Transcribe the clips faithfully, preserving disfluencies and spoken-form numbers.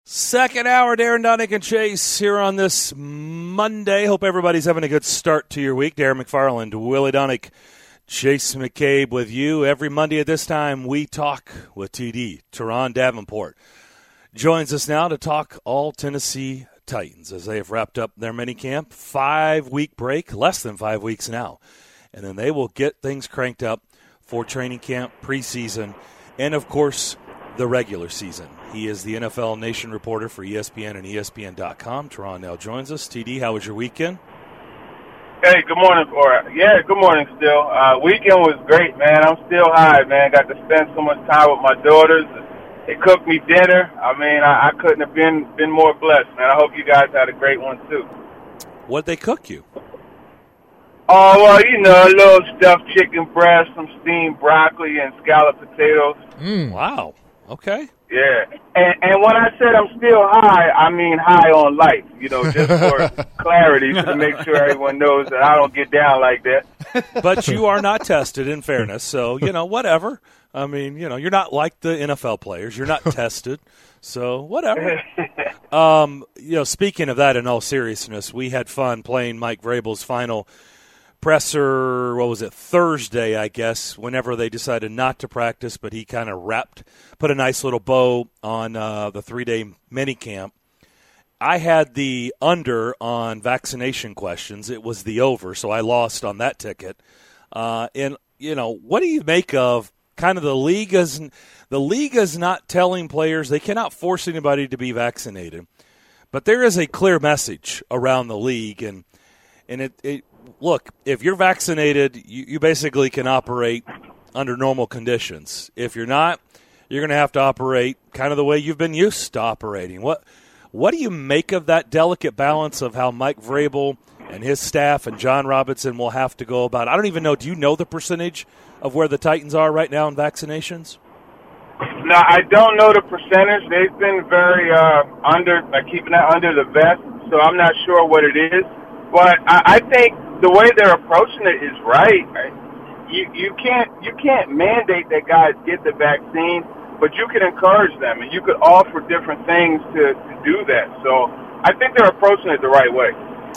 Second hour, Darren Donick and Chase here on this Monday. Hope everybody's having a good start to your week. Darren McFarland, Willie Donick, Chase McCabe with you. Every Monday at this time, we talk with T D. Teron Davenport joins us now to talk all Tennessee Titans as they have wrapped up their minicamp. Five-week break, less than five weeks now. And then they will get things cranked up for training camp, preseason, and, of course, the regular season. He is the N F L Nation reporter for E S P N and E S P N dot com. Teron now joins us. T D, how was your weekend? Hey, good morning. Or yeah, good morning still. Uh, weekend was great, man. I'm still high, man. Got to spend so much time with my daughters. They cooked me dinner. I mean, I, I couldn't have been, been more blessed, man. I hope you guys had a great one, too. What'd they cook you? Oh, well, you know, a little stuffed chicken breast, some steamed broccoli, and scalloped potatoes. Mm, wow. Okay. Yeah. And, and when I said I'm still high, I mean high on life, you know, just for clarity, to make sure everyone knows that I don't get down like that. But you are not tested, in fairness, so, you know, whatever. I mean, you know, you're not like the N F L players. You're not tested, so whatever. Um, you know, speaking of that, in all seriousness, we had fun playing Mike Vrabel's final presser, what was it, Thursday, I guess, whenever they decided not to practice, but he kind of wrapped, put a nice little bow on uh, the three-day minicamp. I had the under on vaccination questions. It was the over, so I lost on that ticket. Uh, and, you know, what do you make of kind of the league is, the league is not telling players, they cannot force anybody to be vaccinated, but there is a clear message around the league, and, and it, it look, if you're vaccinated, you, you basically can operate under normal conditions. If you're not, you're going to have to operate kind of the way you've been used to operating. What what do you make of that delicate balance of how Mike Vrabel and his staff and John Robinson will have to go about it? I don't even know. Do you know the percentage of where the Titans are right now in vaccinations? No, I don't know the percentage. They've been very uh, under, like keeping that under the vest, so I'm not sure what it is. But I, I think the way they're approaching it is right. You you can't you can't mandate that guys get the vaccine, but you can encourage them, and you could offer different things to, to do that. So I think they're approaching it the right way.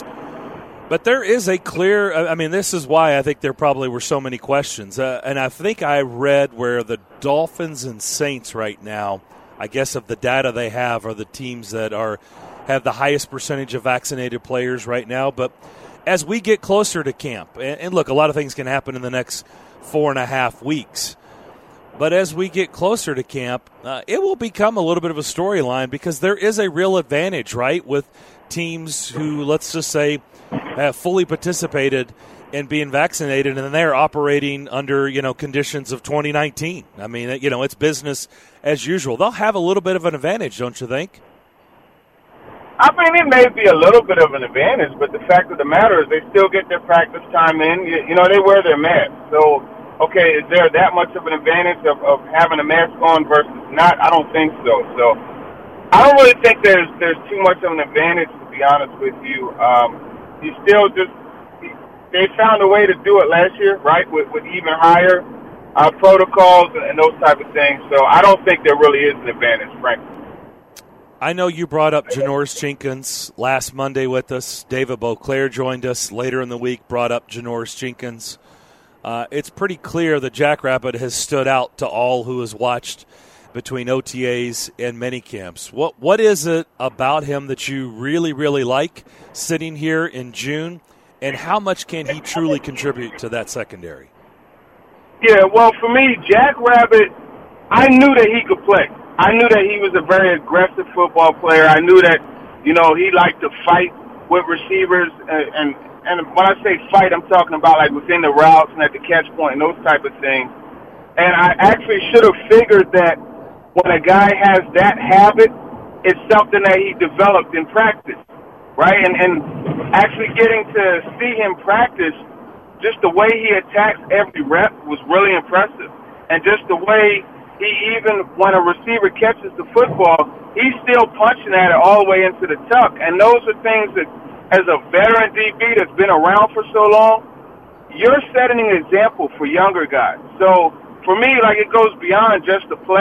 But there is a clear – I mean, this is why I think there probably were so many questions. Uh, and I think I read where the Dolphins and Saints right now, I guess of the data they have, are the teams that are have the highest percentage of vaccinated players right now. But as we get closer to camp, and, and look, a lot of things can happen in the next four and a half weeks. But as we get closer to camp, uh, it will become a little bit of a storyline because there is a real advantage, right, with teams who, let's just say, have fully participated in being vaccinated, and they're operating under, you know, conditions of twenty nineteen. I mean, you know, it's business as usual. They'll have a little bit of an advantage, don't you think? I mean, it may be a little bit of an advantage, but the fact of the matter is they still get their practice time in. You, you know, they wear their mask. So, okay, is there that much of an advantage of, of having a mask on versus not? I don't think so. So, I don't really think there's there's too much of an advantage, to be honest with you. Um, you still just they found a way to do it last year, right, with, with even higher uh, protocols and, and those type of things. So, I don't think there really is an advantage, frankly. I know you brought up Janoris Jenkins last Monday with us. David Beauclair joined us later in the week, brought up Janoris Jenkins. Uh, it's pretty clear that Jackrabbit has stood out to all who has watched between O T As and minicamps. What What is it about him that you really, really like sitting here in June, and how much can he truly contribute to that secondary? Yeah, well, for me, Jackrabbit, I knew that he could play. I knew that he was a very aggressive football player. I knew that, you know, he liked to fight with receivers. And, and, and when I say fight, I'm talking about, like, within the routes and at the catch point and those type of things. And I actually should have figured that when a guy has that habit, it's something that he developed in practice, right? And, and actually getting to see him practice, just the way he attacks every rep was really impressive. And just the way he, even when a receiver catches the football, he's still punching at it all the way into the tuck. And those are things that, as a veteran D B that's been around for so long, you're setting an example for younger guys. So for me, like, it goes beyond just the play.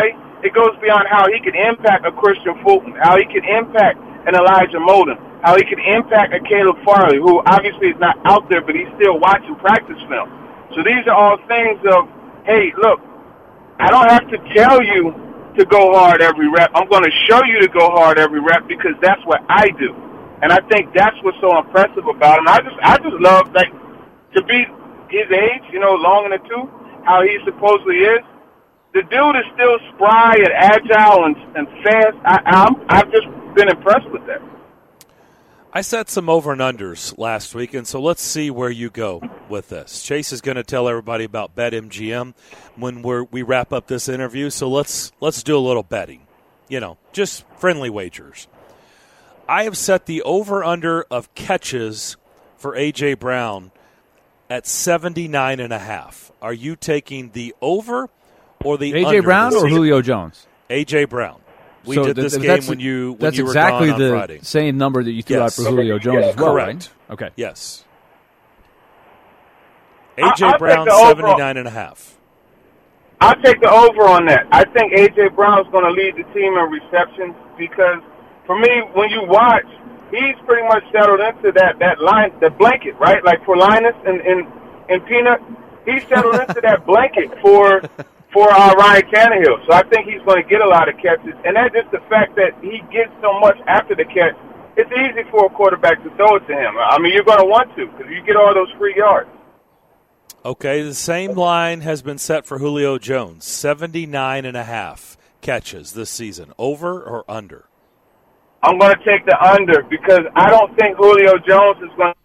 it goes beyond how he could impact a Christian Fulton, how he could impact an Elijah Molden, how he could impact a Caleb Farley, who obviously is not out there, but he's still watching practice film. So these are all things of, hey, look, I don't have to tell you to go hard every rep. I'm going to show you to go hard every rep because that's what I do. And I think that's what's so impressive about him. I just I just love, like, to be his age, you know, long in the tooth, how he supposedly is. The dude is still spry and agile and, and fast. I, I'm, I've just been impressed with that. I set some over and unders last week, and so let's see where you go with this. Chase is going to tell everybody about BetMGM when we're, we wrap up this interview, so let's let's do a little betting. You know, just friendly wagers. I have set the over-under of catches for A J. Brown at seventy-nine and a half. Are you taking the over or the under? A J. Brown or Julio Jones? A J. Brown. We so did this th- game when you when that's you were exactly gone on the Friday. Same number that you threw yes. out for Julio Jones as well, correct. Right? Okay. Yes. A J. I'll Brown, seventy-nine and a half. I'll take the over on that. I think A J. Brown's going to lead the team in receptions because, for me, when you watch, he's pretty much settled into that, that line, the blanket, right? Like for Linus and, and, and Peanut, he's settled into that blanket for for uh, Ryan Tannehill. So I think he's going to get a lot of catches. And that's just the fact that he gets so much after the catch. It's easy for a quarterback to throw it to him. I mean, you're going to want to because you get all those free yards. Okay, the same line has been set for Julio Jones, seventy-nine and a half catches this season. Over or under? I'm going to take the under because I don't think Julio Jones is going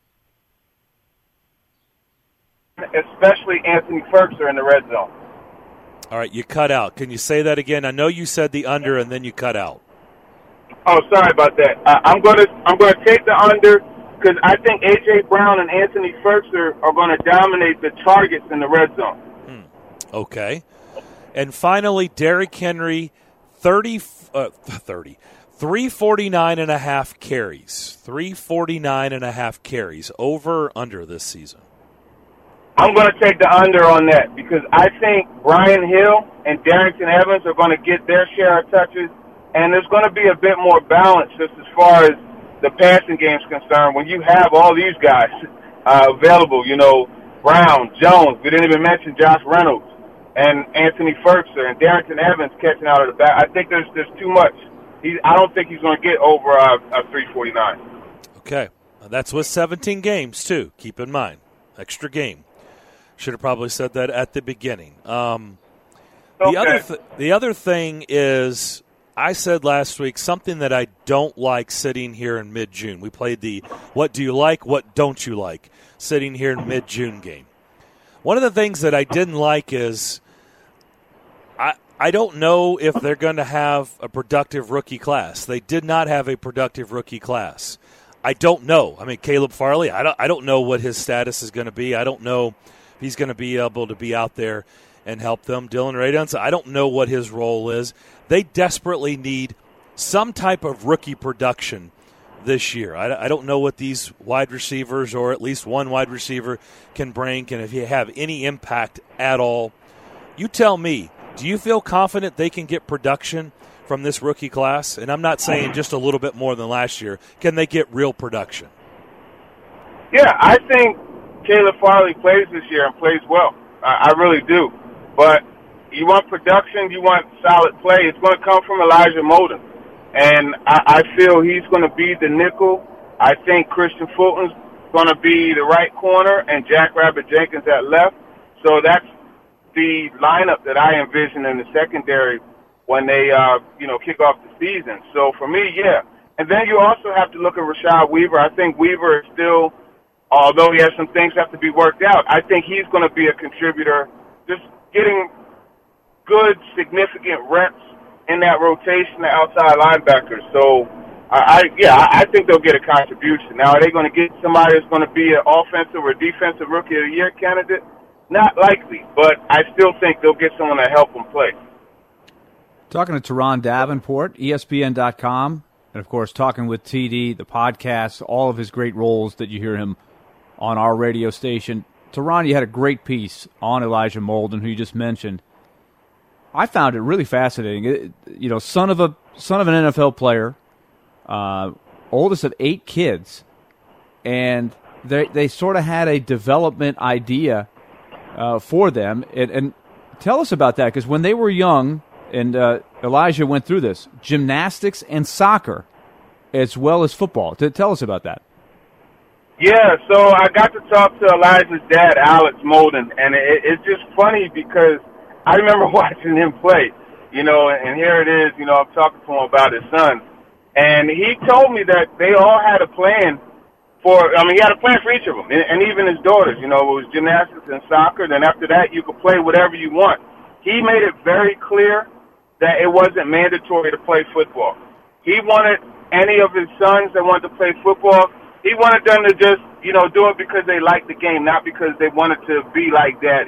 to, especially Anthony Ferguson in the red zone. All right, you cut out. Can you say that again? I know you said the under and then you cut out. Oh, sorry about that. Uh, I'm going to I'm going to take the under because I think A J. Brown and Anthony Ferguson are going to dominate the targets in the red zone. Hmm. Okay. And finally, Derrick Henry, thirty, uh, thirty, three forty-nine and a half carries. three forty-nine and a half carries. Over or under this season? I'm going to take the under on that because I think Brian Hill and Darrington Evans are going to get their share of touches, and there's going to be a bit more balance just as far as the passing game is concerned when you have all these guys uh, available. You know, Brown, Jones, we didn't even mention Josh Reynolds, and Anthony Ferguson and Darrington Evans catching out of the back. I think there's there's too much. He, I don't think he's going to get over uh, a three forty-nine. Okay. That's with seventeen games, too. Keep in mind. Extra game. Should have probably said that at the beginning. Um, the, okay. other th- the other thing is, I said last week something that I don't like sitting here in mid-June. We played the what do you like, what don't you like, sitting here in mid-June game. One of the things that I didn't like is I I don't know if they're going to have a productive rookie class. They did not have a productive rookie class. I don't know. I mean, Caleb Farley, I don't, I don't know what his status is going to be. I don't know if he's going to be able to be out there and help them. Dylan Radunz, I don't know what his role is. They desperately need some type of rookie production this year. I, I don't know what these wide receivers or at least one wide receiver can bring, and if you have any impact at all. You tell me, do you feel confident they can get production from this rookie class? And I'm not saying just a little bit more than last year. Can they get real production? Yeah, I think Caleb Farley plays this year and plays well. I, I really do. But you want production, you want solid play. It's going to come from Elijah Molden. And I, I feel he's going to be the nickel. I think Christian Fulton's going to be the right corner and Jack Rabbit Jenkins at left. So that's the lineup that I envision in the secondary when they, uh, you know, kick off the season. So for me, yeah. And then you also have to look at Rashad Weaver. I think Weaver is still, although he has some things have to be worked out, I think he's going to be a contributor, just getting good, significant reps in that rotation, the outside linebackers. So, I, I yeah, I, I think they'll get a contribution. Now, are they going to get somebody that's going to be an offensive or defensive rookie of the year candidate? Not likely, but I still think they'll get someone to help them play. Talking to Teron Davenport, E S P N dot com, and, of course, talking with T D, the podcast, all of his great roles that you hear him on our radio station. Teron, you had a great piece on Elijah Molden, who you just mentioned. I found it really fascinating. It, you know, son of a son of an N F L player, uh, oldest of eight kids, and they they sort of had a development idea uh, for them. And, and tell us about that, because when they were young, and uh, Elijah went through this, gymnastics and soccer, as well as football. Tell us about that. Yeah, so I got to talk to Elijah's dad, Alex Molden, and it, it's just funny because I remember watching him play, you know, and here it is, you know, I'm talking to him about his son. And he told me that they all had a plan for, I mean, he had a plan for each of them, and, and even his daughters, you know, it was gymnastics and soccer. Then after that, you could play whatever you want. He made it very clear that it wasn't mandatory to play football. He wanted any of his sons that wanted to play football, he wanted them to just, you know, do it because they liked the game, not because they wanted to be like daddy.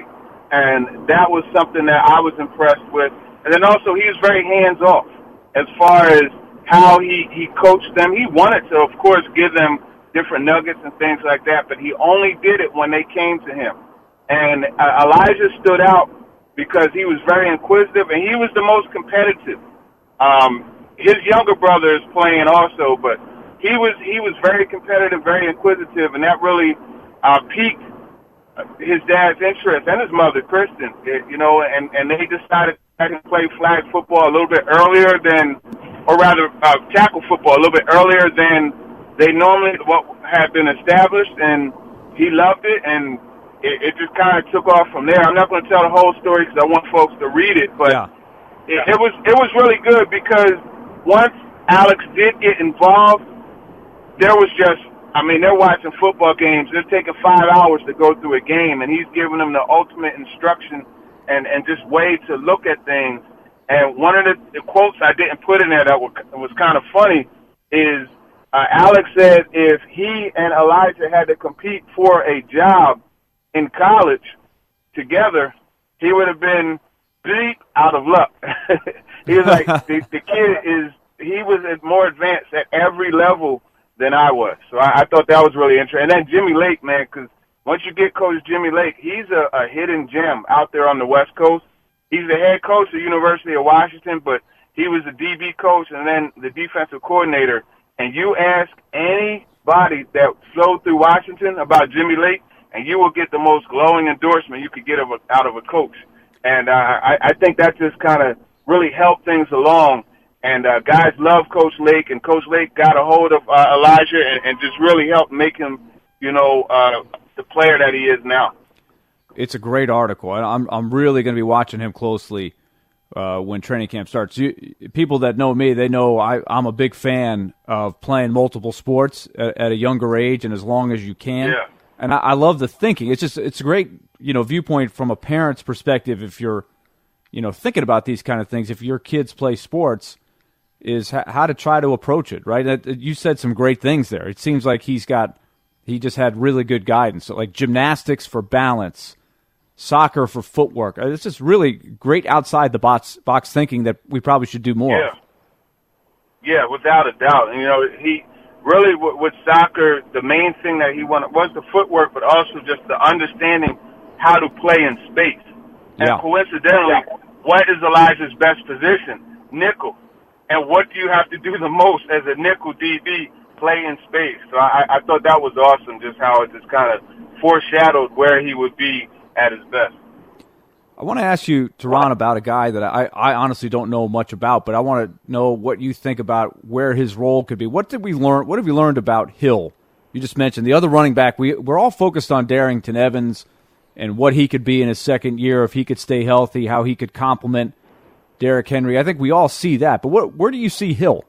And that was something that I was impressed with. And then also he was very hands-off as far as how he, he coached them. He wanted to, of course, give them different nuggets and things like that, but he only did it when they came to him. And uh, Elijah stood out because he was very inquisitive, and he was the most competitive. Um, his younger brother is playing also, but he was he was very competitive, very inquisitive, and that really uh, piqued his dad's interest and his mother, Kristen, you know, and, and they decided to play flag football a little bit earlier than, or rather uh, tackle football a little bit earlier than they normally what had been established, and he loved it, and it, it just kind of took off from there. I'm not going to tell the whole story because I want folks to read it, but yeah. it, it was it was really good because once Alex did get involved, there was just, I mean, they're watching football games. They're taking five hours to go through a game, and he's giving them the ultimate instruction and, and just way to look at things. And one of the, the quotes I didn't put in there that was, was kind of funny is uh, Alex said if he and Elijah had to compete for a job in college together, he would have been deep out of luck. He was like, the, the kid is, he was more advanced at every level than I was. So I, I thought that was really interesting. And then Jimmy Lake, man, because once you get Coach Jimmy Lake, he's a, a hidden gem out there on the West Coast. He's the head coach at the University of Washington, but he was the D B coach and then the defensive coordinator. And you ask anybody that flowed through Washington about Jimmy Lake, and you will get the most glowing endorsement you could get of a, out of a coach. And uh, I, I think that just kind of really helped things along. And uh, guys love Coach Lake, and Coach Lake got a hold of uh, Elijah and, and just really helped make him, you know, uh, the player that he is now. It's a great article, and I'm I'm really going to be watching him closely uh, when training camp starts. You, people that know me, they know I, I'm a big fan of playing multiple sports at, at a younger age and as long as you can. Yeah. And I, I love the thinking. It's just it's a great, you know, viewpoint from a parent's perspective. If you're, you know, thinking about these kind of things, if your kids play sports, is how to try to approach it, right? You said some great things there. It seems like he's got, he just had really good guidance. So like gymnastics for balance, soccer for footwork. It's just really great outside the box, box thinking that we probably should do more. Yeah, yeah, without a doubt. And, you know, he really, with, with soccer, the main thing that he wanted was the footwork, but also just the understanding how to play in space. And yeah. coincidentally, what is Elijah's best position? Nickel. And what do you have to do the most as a nickel D B? Play in space. So I, I thought that was awesome, just how it just kind of foreshadowed where he would be at his best. I want to ask you, Teron, about a guy that I, I honestly don't know much about, but I want to know what you think about where his role could be. What did we learn? What have we learned about Hill? You just mentioned the other running back. We, we're all focused on Darrington Evans and what he could be in his second year, if he could stay healthy, how he could complement Derrick Henry. I think we all see that. But what, where do you see Hill?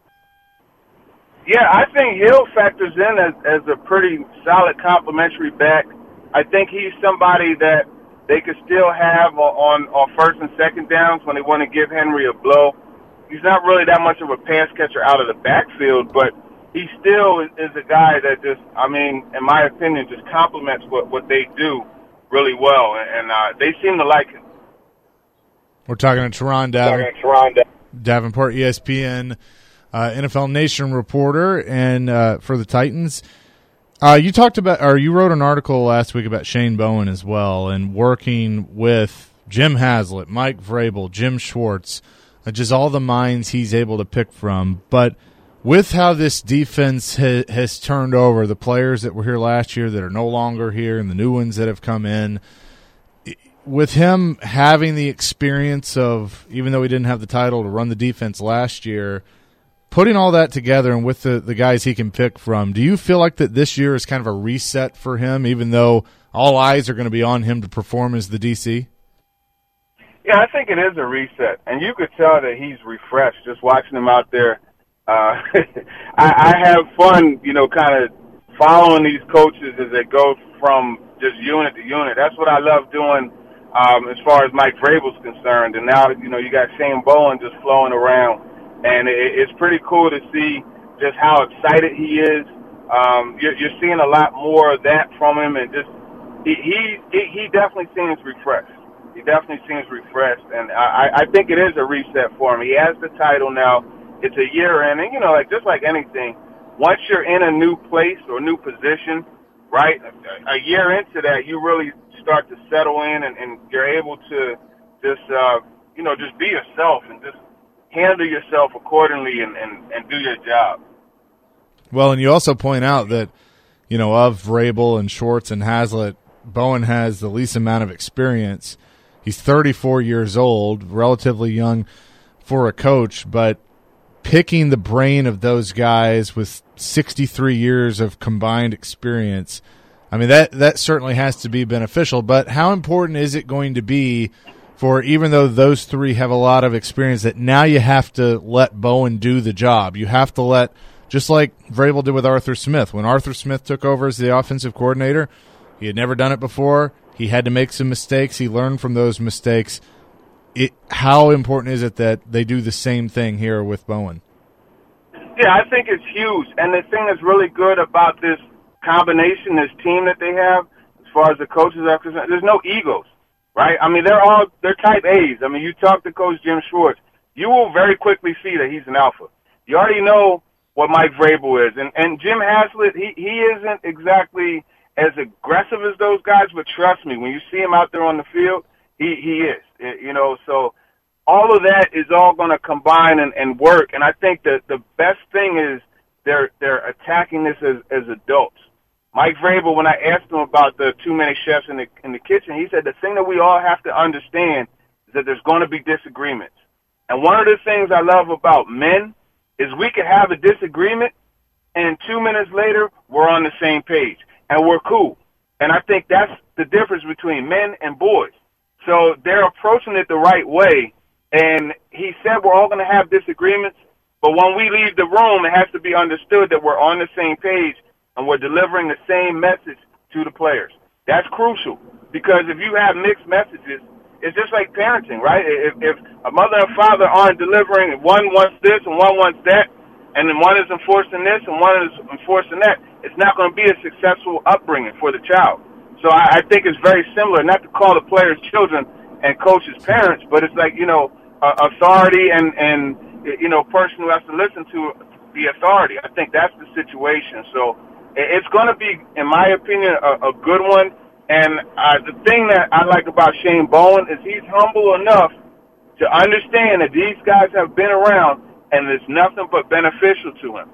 Yeah, I think Hill factors in as, as a pretty solid complementary back. I think he's somebody that they could still have on, on first and second downs when they want to give Henry a blow. He's not really that much of a pass catcher out of the backfield, but he still is, is a guy that just, I mean, in my opinion, just complements what, what they do really well, and uh, they seem to like him. We're talking to Teron Davenport, Davenport, E S P N, uh, N F L Nation reporter, and uh, for the Titans. Uh, you talked about, or you wrote an article last week about Shane Bowen as well, and working with Jim Haslett, Mike Vrabel, Jim Schwartz, uh, just all the minds he's able to pick from. But with how this defense ha- has turned over, the players that were here last year that are no longer here and the new ones that have come in, with him having the experience of, even though he didn't have the title to run the defense last year, putting all that together and with the, the guys he can pick from, do you feel like that this year is kind of a reset for him, even though all eyes are going to be on him to perform as the D C? Yeah, I think it is a reset, and you could tell that he's refreshed just watching him out there. Uh, I, I have fun, you know, kind of following these coaches as they go from just unit to unit. That's what I love doing um, as far as Mike Vrabel's concerned. And now, you know, you got Shane Bowen just flowing around, and it, it's pretty cool to see just how excited he is. Um, you're, you're seeing a lot more of that from him, and just he he, he definitely seems refreshed. He definitely seems refreshed, and I, I think it is a reset for him. He has the title now. It's a year in, and, you know, like just like anything, once you're in a new place or new position, right, a, a year into that, you really start to settle in, and, and you're able to just, uh, you know, just be yourself and just handle yourself accordingly and, and, and do your job. Well, and you also point out that, you know, of Vrabel and Schwartz and Haslett, Bowen has the least amount of experience. He's thirty-four years old, relatively young for a coach, but picking the brain of those guys with sixty-three years of combined experience, I mean, that, that certainly has to be beneficial. But how important is it going to be for, even though those three have a lot of experience, that now you have to let Bowen do the job? You have to let, just like Vrabel did with Arthur Smith. When Arthur Smith took over as the offensive coordinator, he had never done it before. He had to make some mistakes. He learned from those mistakes. It, how important is it that they do the same thing here with Bowen? Yeah, I think it's huge. And the thing that's really good about this combination, this team that they have, as far as the coaches are concerned, there's no egos, right? I mean, they're all, they're type A's. I mean, you talk to Coach Jim Schwartz, you will very quickly see that he's an alpha. You already know what Mike Vrabel is. And, and Jim Haslett, he, he isn't exactly as aggressive as those guys, but trust me, when you see him out there on the field, he, he is, you know, so all of that is all going to combine and, and work. And I think that the best thing is they're, they're attacking this as, as adults. Mike Vrabel, when I asked him about the too many chefs in the, in the kitchen, he said the thing that we all have to understand is that there's going to be disagreements. And one of the things I love about men is we can have a disagreement, and two minutes later, we're on the same page, and we're cool. And I think that's the difference between men and boys. So they're approaching it the right way, and he said we're all going to have disagreements, but when we leave the room, it has to be understood that we're on the same page and we're delivering the same message to the players. That's crucial, because if you have mixed messages, it's just like parenting, right? If, if a mother and father aren't delivering, one wants this and one wants that, and then one is enforcing this and one is enforcing that, it's not going to be a successful upbringing for the child. So I, I think it's very similar, not to call the players children and coaches parents, but it's like, you know, uh, authority and, and, you know, person who has to listen to the authority. I think that's the situation. So it's going to be, in my opinion, a, a good one. And uh, the thing that I like about Shane Bowen is he's humble enough to understand that these guys have been around and it's nothing but beneficial to him.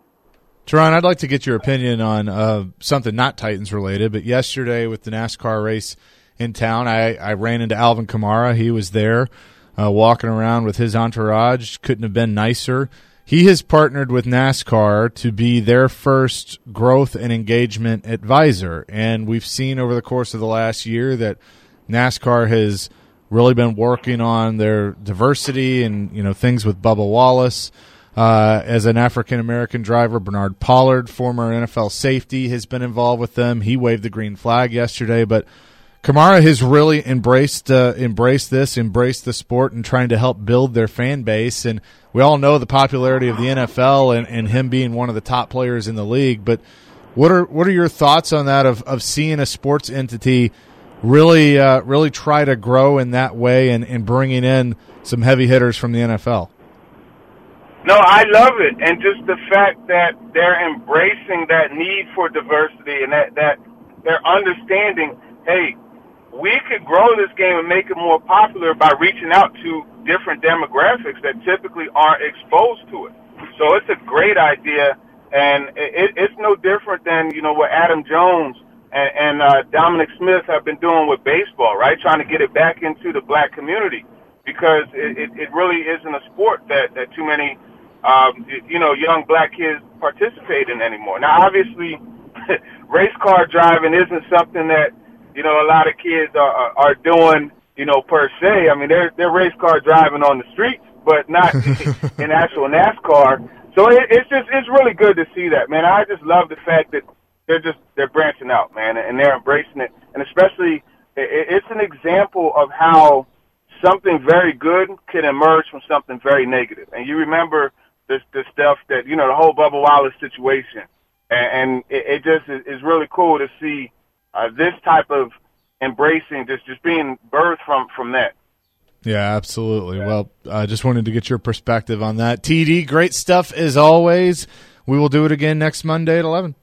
Teron, I'd like to get your opinion on uh, something not Titans related, but yesterday with the NASCAR race in town, I, I ran into Alvin Kamara. He was there uh, walking around with his entourage. Couldn't have been nicer. He has partnered with NASCAR to be their first growth and engagement advisor, and we've seen over the course of the last year that NASCAR has really been working on their diversity and, you know, things with Bubba Wallace. Uh, as an African-American driver, Bernard Pollard, former N F L safety, has been involved with them. He waved the green flag yesterday, but Kamara has really embraced uh, embraced this, embraced the sport, and trying to help build their fan base. And we all know the popularity of the N F L and, and him being one of the top players in the league. But what are what are your thoughts on that, of, of seeing a sports entity really uh, really try to grow in that way and, and bringing in some heavy hitters from the N F L? No, I love it, and just the fact that they're embracing that need for diversity and that, that they're understanding, hey, we could grow this game and make it more popular by reaching out to different demographics that typically aren't exposed to it. So it's a great idea, and it, it's no different than, you know, what Adam Jones and, and uh, Dominic Smith have been doing with baseball, right? Trying to get it back into the black community, because it, it, it really isn't a sport that, that too many, um, you know, young black kids participate in anymore. Now, obviously, race car driving isn't something that, you know, a lot of kids are, are doing, you know, per se. I mean, they're, they're race car driving on the streets, but not in actual NASCAR. So it, it's just, it's really good to see that, man. I just love the fact that they're just, they're branching out, man, and they're embracing it. And especially, it, it's an example of how something very good can emerge from something very negative. And you remember this, this stuff that, you know, the whole Bubba Wallace situation. And, and it, it just is, is really cool to see uh, this type of embracing, just, just being birthed from, from that. Yeah, absolutely. Yeah. Well, I uh, just wanted to get your perspective on that. T D, great stuff as always. We will do it again next Monday at eleven.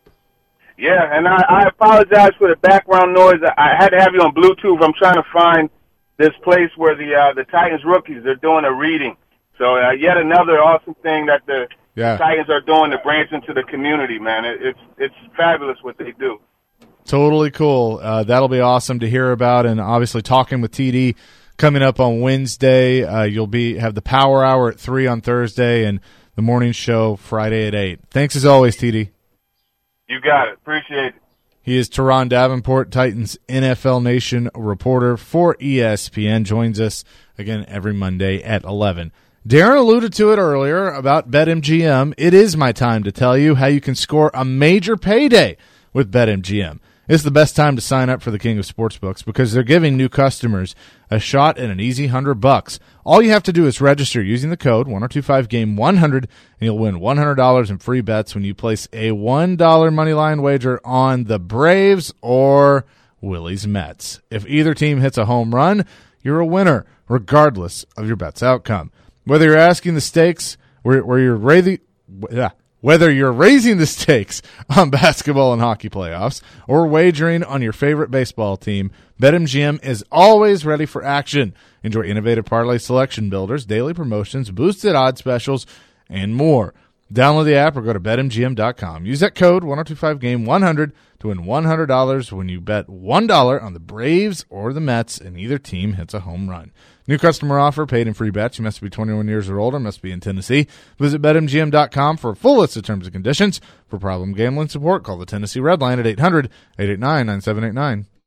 Yeah, and I, I apologize for the background noise. I had to have you on Bluetooth. I'm trying to find this place where the uh, the Titans rookies, they're doing a reading. So uh, yet another awesome thing that the, yeah. the Titans are doing to branch into the community, man. It, it's it's fabulous what they do. Totally cool. Uh, that'll be awesome to hear about, and obviously talking with T D coming up on Wednesday. Uh, you'll be have the Power Hour at three on Thursday and the morning show Friday at eight. Thanks as always, T D. You got it. Appreciate it. He is Teron Davenport, Titans N F L Nation reporter for E S P N. Joins us again every Monday at eleven. Darren alluded to it earlier about BetMGM. It is my time to tell you how you can score a major payday with BetMGM. It's the best time to sign up for the King of Sportsbooks because they're giving new customers a shot at an easy hundred bucks. All you have to do is register using the code one oh two five game one hundred, and you'll win one hundred dollars in free bets when you place a one dollar moneyline wager on the Braves or Willie's Mets. If either team hits a home run, you're a winner, regardless of your bet's outcome. Whether you're asking the stakes, where, where you're raising, yeah. Whether you're raising the stakes on basketball and hockey playoffs or wagering on your favorite baseball team, BetMGM is always ready for action. Enjoy innovative parlay selection builders, daily promotions, boosted odds specials, and more. Download the app or go to Bet M G M dot com. Use that code one oh two five game one hundred to win one hundred dollars when you bet one dollar on the Braves or the Mets and either team hits a home run. New customer offer, paid and free bets. You must be twenty-one years or older, must be in Tennessee. Visit Bet M G M dot com for a full list of terms and conditions. For problem gambling support, call the Tennessee Red Line at eight hundred eight eight nine nine seven eight nine.